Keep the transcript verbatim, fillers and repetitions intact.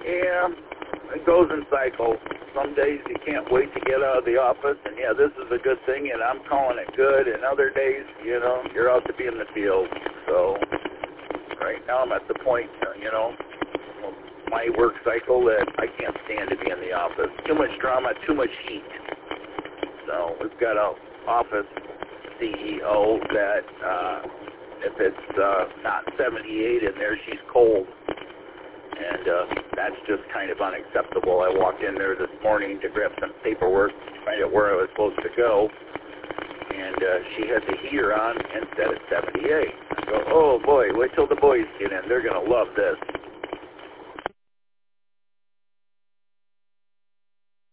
Yeah, it goes in cycles. Some days you can't wait to get out of the office, and yeah, this is a good thing, and I'm calling it good. And other days, you know, you're out to be in the field. So right now I'm at the point, uh, you know, my work cycle that I can't stand to be in the office. Too much drama, too much heat. So we've got an office C E O that uh, if it's uh, not seventy-eight in there, she's cold. And uh, that's just kind of unacceptable. I walked in there this morning to grab some paperwork, find out where I was supposed to go, and uh, she had the heater on and set at seventy-eight. I go, oh boy, wait till the boys get in. They're going to love this.